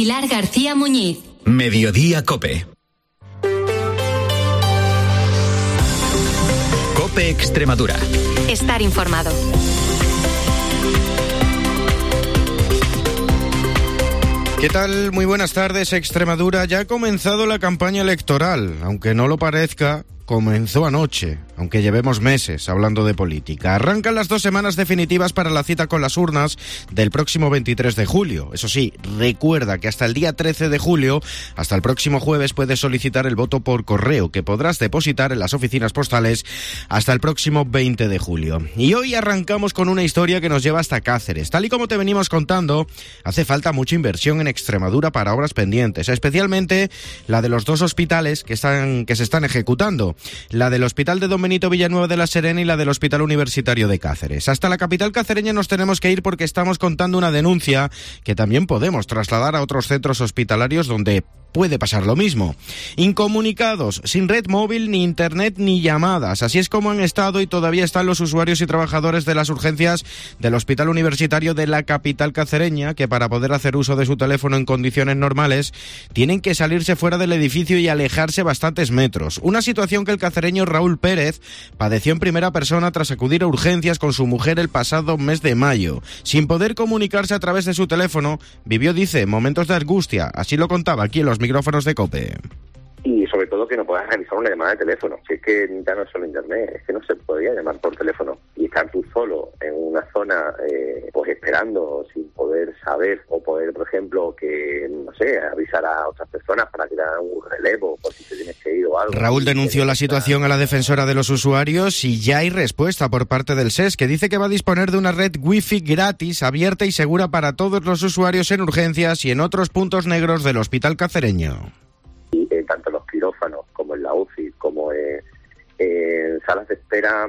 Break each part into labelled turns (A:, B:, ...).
A: Pilar García Muñiz.
B: Mediodía COPE. COPE Extremadura.
A: Estar informado.
C: ¿Qué tal? Muy buenas tardes, Extremadura. Ya ha comenzado la campaña electoral. Aunque no lo parezca, comenzó anoche, aunque llevemos meses hablando de política. Arrancan las 2 semanas definitivas para la cita con las urnas del próximo 23 de julio. Eso sí, recuerda que hasta el día 13 de julio, hasta el próximo jueves, puedes solicitar el voto por correo, que podrás depositar en las oficinas postales hasta el próximo 20 de julio. Y hoy arrancamos con una historia que nos lleva hasta Cáceres. Tal y como te venimos contando, hace falta mucha inversión en Extremadura para obras pendientes, especialmente la de los 2 hospitales que se están ejecutando. La del Hospital de Don Benito Villanueva de la Serena y la del Hospital Universitario de Cáceres. Hasta la capital cacereña nos tenemos que ir porque estamos contando una denuncia que también podemos trasladar a otros centros hospitalarios donde puede pasar lo mismo. Incomunicados, sin red móvil, ni internet, ni llamadas. Así es como han estado y todavía están los usuarios y trabajadores de las urgencias del Hospital Universitario de la capital cacereña, que para poder hacer uso de su teléfono en condiciones normales, tienen que salirse fuera del edificio y alejarse bastantes metros. Una situación que el cacereño Raúl Pérez padeció en primera persona tras acudir a urgencias con su mujer el pasado mes de mayo. Sin poder comunicarse a través de su teléfono, vivió, dice, momentos de angustia. Así lo contaba aquí en los micrófonos de COPE.
D: Y sobre todo que no puedas realizar una llamada de teléfono. Si es que ya no es solo internet, es que no se podía llamar por teléfono. Y estar tú solo en una zona, pues esperando, sin poder saber, o poder, por ejemplo, que, no sé, avisar a otras personas para que hagan un relevo, por si te tienes que ir o algo.
C: Raúl denunció la situación a la defensora de los usuarios y ya hay respuesta por parte del SES, que dice que va a disponer de una red wifi gratis, abierta y segura para todos los usuarios en urgencias y en otros puntos negros del hospital cacereño.
D: Tanto en los quirófanos como en la UCI, como en salas de espera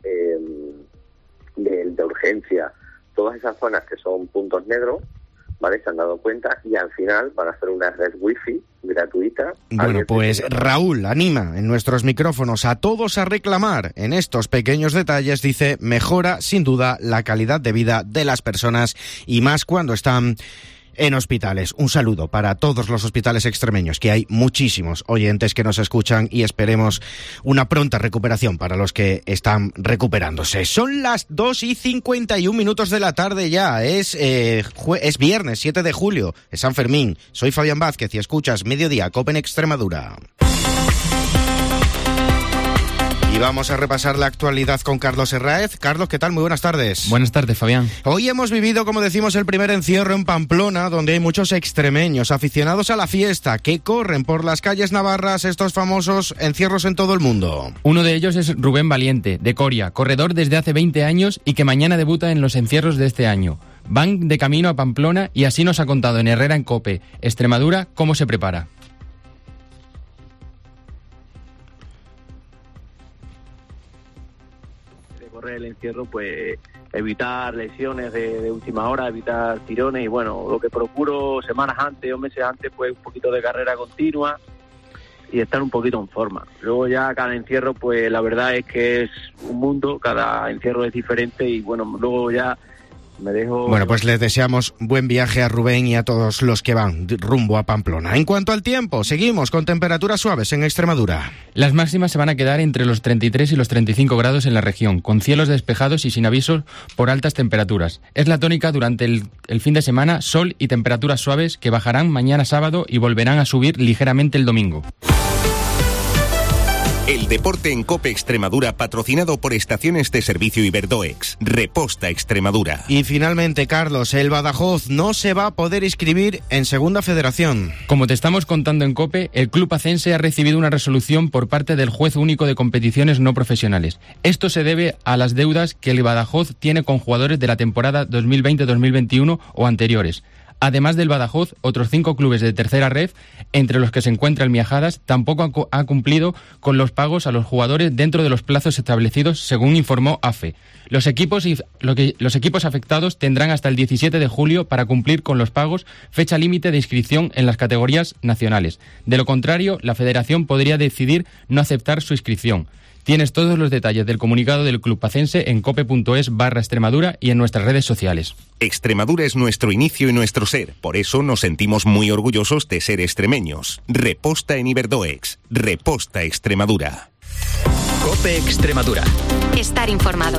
D: de urgencia, todas esas zonas que son puntos negros, ¿vale? Se han dado cuenta y al final van a hacer una red wifi gratuita.
C: Bueno, pues Raúl anima en nuestros micrófonos a todos a reclamar en estos pequeños detalles. Dice, mejora sin duda la calidad de vida de las personas y más cuando están en hospitales. Un saludo para todos los hospitales extremeños, que hay muchísimos oyentes que nos escuchan y esperemos una pronta recuperación para los que están recuperándose. Son las 2:51 de la tarde ya, es viernes 7 de julio, es San Fermín. Soy Fabián Vázquez y escuchas Mediodía COPE en Extremadura. Y vamos a repasar la actualidad con Carlos Herráez. Carlos, ¿qué tal? Muy buenas tardes.
E: Buenas tardes, Fabián.
C: Hoy hemos vivido, como decimos, el primer encierro en Pamplona, donde hay muchos extremeños aficionados a la fiesta que corren por las calles navarras estos famosos encierros en todo el mundo.
E: Uno de ellos es Rubén Valiente, de Coria, corredor desde hace 20 años y que mañana debuta en los encierros de este año. Van de camino a Pamplona y así nos ha contado en Herrera en COPE, Extremadura, cómo se prepara.
F: El encierro, pues evitar lesiones de última hora, evitar tirones y bueno, lo que procuro semanas antes o meses antes, pues un poquito de carrera continua y estar un poquito en forma. Luego ya cada encierro, pues la verdad es que es un mundo, cada encierro es diferente y bueno, luego ya me dejo...
C: Bueno, pues les deseamos buen viaje a Rubén y a todos los que van rumbo a Pamplona. En cuanto al tiempo, seguimos con temperaturas suaves en Extremadura.
E: Las máximas se van a quedar entre los 33 y los 35 grados en la región, con cielos despejados y sin avisos por altas temperaturas. Es la tónica durante el fin de semana, sol y temperaturas suaves que bajarán mañana sábado y volverán a subir ligeramente el domingo.
B: El deporte en COPE Extremadura, patrocinado por Estaciones de Servicio Iberdoex. Reposta Extremadura.
C: Y finalmente, Carlos, el Badajoz no se va a poder inscribir en Segunda Federación.
E: Como te estamos contando en COPE, el club acense ha recibido una resolución por parte del juez único de competiciones no profesionales. Esto se debe a las deudas que el Badajoz tiene con jugadores de la temporada 2020-2021 o anteriores. Además del Badajoz, otros 5 clubes de tercera ref, entre los que se encuentra el Miajadas, tampoco ha cumplido con los pagos a los jugadores dentro de los plazos establecidos, según informó AFE. Los equipos afectados tendrán hasta el 17 de julio para cumplir con los pagos, fecha límite de inscripción en las categorías nacionales. De lo contrario, la federación podría decidir no aceptar su inscripción. Tienes todos los detalles del comunicado del club pacense en cope.es/Extremadura y en nuestras redes sociales.
B: Extremadura es nuestro inicio y nuestro ser. Por eso nos sentimos muy orgullosos de ser extremeños. Reposta en Iberdoex. Reposta Extremadura.
G: COPE Extremadura.
A: Estar informado.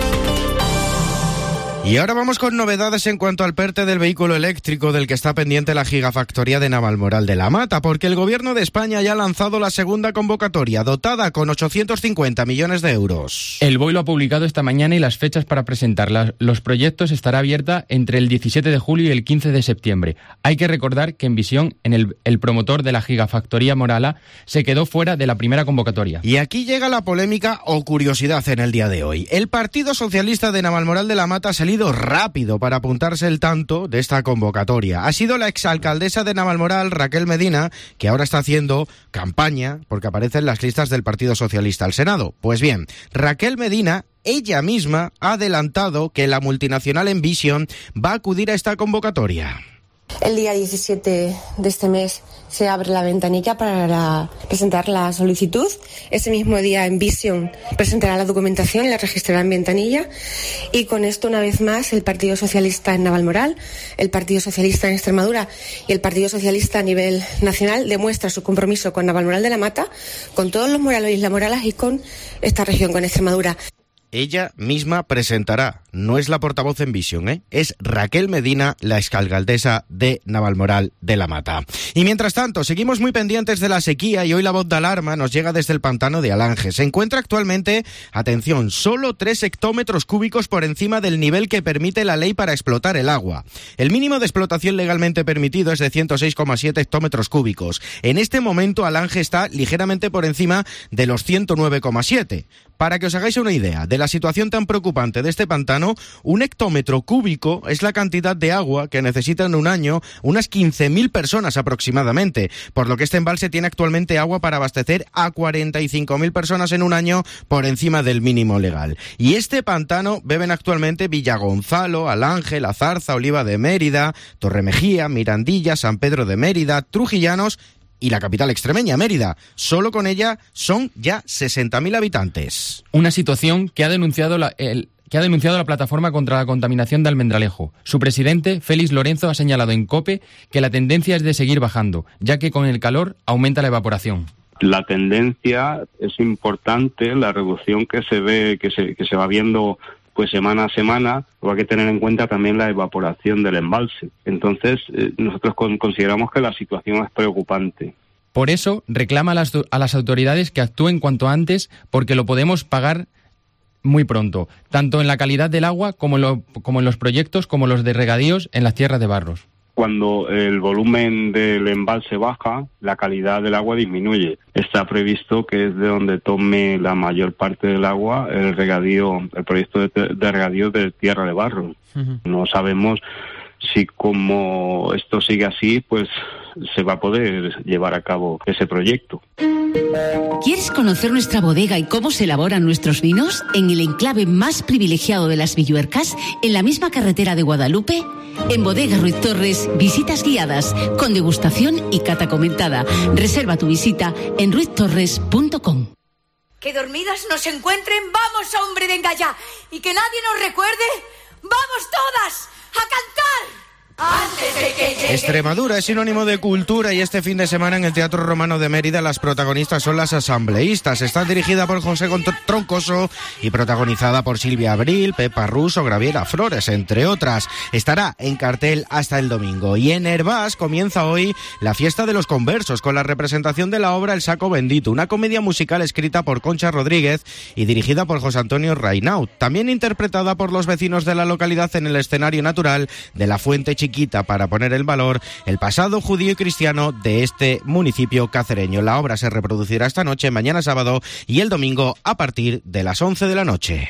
C: Y ahora vamos con novedades en cuanto al PERTE del vehículo eléctrico del que está pendiente la gigafactoría de Navalmoral de la Mata, porque el Gobierno de España ya ha lanzado la segunda convocatoria, dotada con 850 millones de euros.
E: El BOE lo ha publicado esta mañana y las fechas para presentar los proyectos estará abierta entre el 17 de julio y el 15 de septiembre. Hay que recordar que Envisión, el promotor de la gigafactoría Morala, se quedó fuera de la primera convocatoria.
C: Y aquí llega la polémica o curiosidad en el día de hoy. El Partido Socialista de Navalmoral de la Mata ha salido rápido para apuntarse el tanto de esta convocatoria. Ha sido la exalcaldesa de Navalmoral, Raquel Medina, que ahora está haciendo campaña porque aparece en las listas del Partido Socialista al Senado. Pues bien, Raquel Medina, ella misma, ha adelantado que la multinacional Envision va a acudir a esta convocatoria.
H: El día 17 de este mes se abre la ventanilla para presentar la solicitud. Ese mismo día Envision presentará la documentación y la registrará en ventanilla. Y con esto, una vez más, el Partido Socialista en Navalmoral, el Partido Socialista en Extremadura y el Partido Socialista a nivel nacional demuestra su compromiso con Navalmoral de la Mata, con todos los moralos y las moralas y con esta región, con Extremadura.
C: Ella misma presentará, no es la portavoz de Envision, es Raquel Medina, la exalcaldesa de Navalmoral de la Mata. Y mientras tanto, seguimos muy pendientes de la sequía y hoy la voz de alarma nos llega desde el pantano de Alange. Se encuentra actualmente, atención, solo 3 hectómetros cúbicos por encima del nivel que permite la ley para explotar el agua. El mínimo de explotación legalmente permitido es de 106,7 hectómetros cúbicos. En este momento Alange está ligeramente por encima de los 109,7. Para que os hagáis una idea de la situación tan preocupante de este pantano, un hectómetro cúbico es la cantidad de agua que necesitan en un año unas 15.000 personas aproximadamente, por lo que este embalse tiene actualmente agua para abastecer a 45.000 personas en un año por encima del mínimo legal. Y este pantano beben actualmente Villagonzalo, Alange, La Zarza, Oliva de Mérida, Torremejía, Mirandilla, San Pedro de Mérida, Trujillanos y la capital extremeña, Mérida. Solo con ella son ya 60.000 habitantes.
E: Una situación que ha denunciado la Plataforma contra la Contaminación de Almendralejo. Su presidente, Félix Lorenzo, ha señalado en COPE que la tendencia es de seguir bajando, ya que con el calor aumenta la evaporación.
I: La tendencia es importante, la reducción que se ve, que se va viendo pues semana a semana, hay que tener en cuenta también la evaporación del embalse. Entonces, nosotros consideramos que la situación es preocupante.
E: Por eso, reclama a las autoridades que actúen cuanto antes, porque lo podemos pagar muy pronto, tanto en la calidad del agua como en los proyectos, como los de regadíos en las tierras de barros.
I: Cuando el volumen del embalse baja, la calidad del agua disminuye. Está previsto que es de donde tome la mayor parte del agua el proyecto de regadío de tierra de barro. Uh-huh. No sabemos si como esto sigue así, pues se va a poder llevar a cabo ese proyecto.
J: ¿Quieres conocer nuestra bodega y cómo se elaboran nuestros vinos? En el enclave más privilegiado de las Villuercas, en la misma carretera de Guadalupe, en Bodega Ruiz Torres, visitas guiadas, con degustación y cata comentada. Reserva tu visita en ruiztorres.com.
K: Que dormidas nos encuentren, vamos, hombre, venga ya. Y que nadie nos recuerde, vamos todas a cantar. Antes de que llegue.
C: Extremadura es sinónimo de cultura y este fin de semana en el Teatro Romano de Mérida las protagonistas son las asambleístas. Está dirigida por José Troncoso y protagonizada por Silvia Abril, Pepa Russo, Graviera Flores, entre otras. Estará en cartel hasta el domingo. Y en Hervás comienza hoy la fiesta de los conversos con la representación de la obra El Saco Bendito, una comedia musical escrita por Concha Rodríguez y dirigida por José Antonio Reynaud, también interpretada por los vecinos de la localidad en el escenario natural de la Fuente Chiquita, para poner en valor el pasado judío y cristiano de este municipio cacereño. La obra se reproducirá esta noche, mañana sábado y el domingo a partir de las 11 de la noche.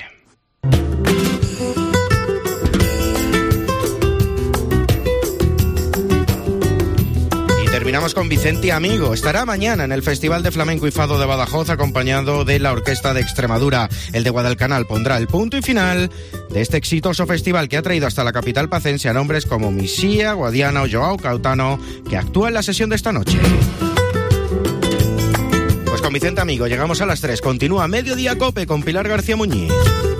C: Terminamos con Vicente Amigo. Estará mañana en el Festival de Flamenco y Fado de Badajoz acompañado de la Orquesta de Extremadura. El de Guadalcanal pondrá el punto y final de este exitoso festival que ha traído hasta la capital pacense a nombres como Misía, Guadiana o Joao Cautano, que actúa en la sesión de esta noche. Pues con Vicente Amigo. Llegamos a las 3. Continúa Mediodía Cope con Pilar García Muñiz.